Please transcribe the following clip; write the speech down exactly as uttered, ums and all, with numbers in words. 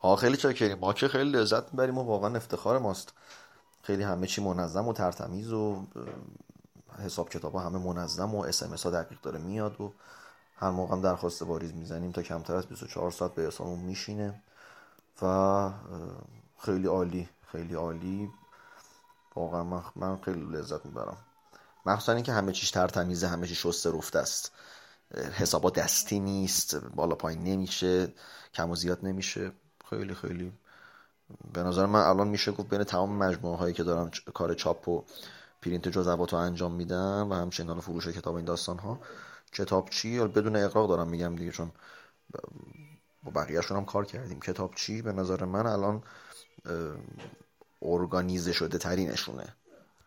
ها خیلی چاکریم، ما که خیلی لذت میبریم و واقعا افتخار ماست. خیلی همه چی منظم و ترتمیز و حساب کتاب ها همه منظم و اس ام اس ها دقیق داره میاد و هر موقع هم درخواست واریز میزنیم تا کمتر از بیست و چهار ساعت به حسابمون میشینه و خیلی عالی، خیلی عالی. واقعا من, من خیلی لذت میبرم، مخصوصا اینکه همه چیش ترتمیزه، همه چی شسته رفته است، حسابا دستی نیست، بالا پایین نمیشه، کم و زیاد نمیشه. خیلی خیلی به نظر من الان میشه گفت بین تمام مجموعه هایی که دارن چ- کار چاپ و پرینت جزوات رو انجام میدن و همچنین فروش کتاب این داستان ها، کتابچی یا بدون اغراق دارم میگم دیگه، چون با بقیه‌شون هم کار کردیم، کتابچی به نظر من الان ارگانیزه شده ترینشونه.